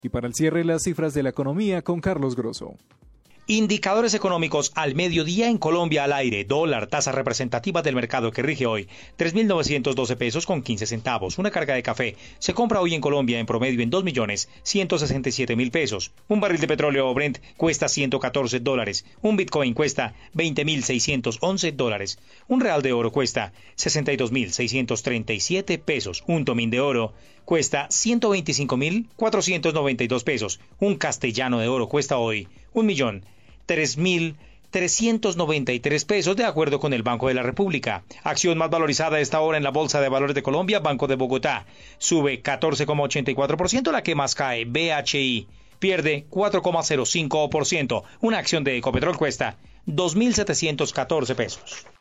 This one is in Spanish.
Y para el cierre, las cifras de la economía con Carlos Grosso. Indicadores económicos al mediodía en Colombia al aire. Dólar, tasa representativa del mercado que rige hoy, 3.912 pesos con 15 centavos. Una carga de café se compra hoy en Colombia en promedio en 2.167.000 pesos. Un barril de petróleo Brent cuesta $114. Un Bitcoin cuesta $20.611. Un real de oro cuesta 62.637 pesos. Un tomín de oro cuesta 125.492 pesos. Un castellano de oro cuesta hoy 1.003.393 pesos, de acuerdo con el Banco de la República. Acción más valorizada a esta hora en la Bolsa de Valores de Colombia, Banco de Bogotá. Sube 14,84%, la que más cae, BHI. Pierde 4,05%. Una acción de Ecopetrol cuesta 2.714 pesos.